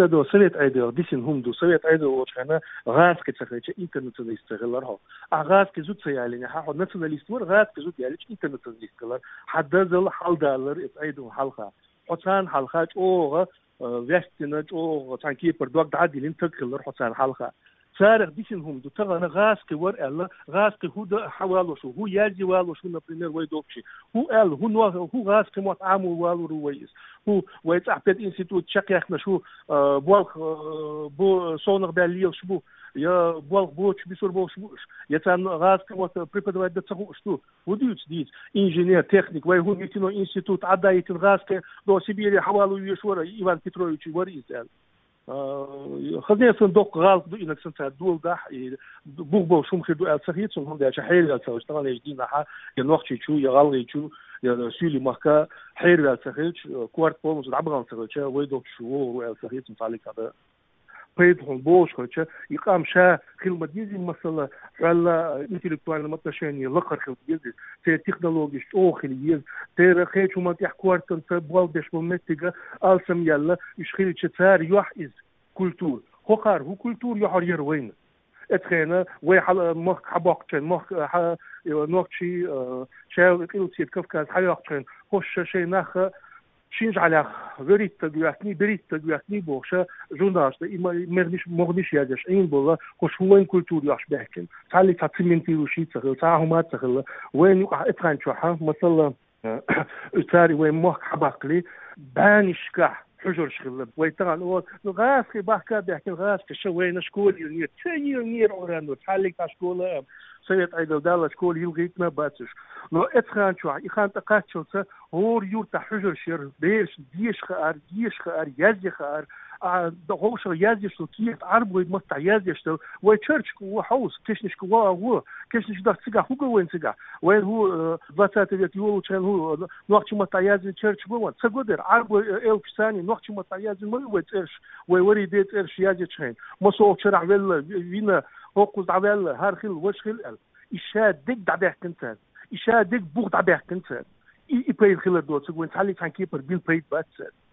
دو سويت ايدو ديسن هم دو سويت ايدو وشنا غاز كتسخيش انترناشوناليست غلرها غاز كزوت سيالين ها ناسيوناليست ور غاز كزوت يالش انترناشوناليست غلر حدزل حال دالر ايدو حلقه حسان حلقه او ويستنا او تانكي بردوق دعدين تكلر حسان حلقه سارق ديسن هم دو تغنا غاز كور الا غاز كهود حوالو شو هو يازي والو شو نبريمير ويدوكشي هو هو نو هو غاز كموت عامو والو رويس هو ويتعبد انستيتوت شقيخنا شو بوالخ بو صونغ بالليل شبو يا بوالخ بوش بيسور بوش يتان غاز كموت преподавать до того что وديوت ديت انجينير تكنيك وي هو نيتينو انستيتوت عدايت غاز до سيبيري حوالو يشور ايوان بيتروفيتش وريزال خذني صندوق غالق دو إنك سنت دول دح بوغ شو مخدو السخيت سون هم ده شحيل السوش طبعا يجدين نحا ينوخشي شو يغالغي شو يا سولي مكا حير السخيت كوارت بونس دعبغان سخيت ويدوك شو السخيت متعلق هذا بيد هم بوش خلتش يقام شا خدمة ديزي مثلا على انتلكتوال متشاني لقر خدمة ديزي تي تكنولوجيش او خليز تي خيتش وما تحكوارت انت بوالدش بمتيجا السم يلا يشخيل تشتار يحيز كولتور هوقار هو كولتور يحر يروين اتخينا ويحل مخ حباقتين مخ نوكشي شاو قيلتي كفكاز حياقتين خوش شي نخ شينج على غريت تجواتني بريت تجواتني بوشة جوناش ده مغنيش مغنيش يادش إين بالله خوش وين كولتور ياش بحكم تعلي تعطيمنتي وشي تغل تعهما تغل وين يقع اتخان شوحة مثلا اتاري وين مخ حباقلي بانش كح حجر شغل ويتغان هو غاسكي بحكا بحكي غاسكي شو وين شكول ينير تينير أورانو تعلي كاشكول سيد أيضا دالة شكول يلغيتنا باتش لو اتخان شو يخان تقاتشلته هور يورتا حجر شير بيش ديش خار يازي خار دغوش يازي شو كيف عرب ويمطع يازي شو ويتشرش كوا حوس كيشنش كوا هو كيشنش دا سيجا هو وين سيجا وين هو 20 يولو كان هو نوقت مطع يازي تشرش بوان سقدر عرب ال ثاني نوقت مطع يازي ما ويتش ويوري ديت ارش يازي تشين مصو شرع ولا فينا هوقز عبال هارخل وشخل إشاد ديك دعبه كنتان إشاد ديك بوغ دعبه كنتان إيه بيد خلال دوت سقوين تعلي كان كيبر بيل بيد باتسان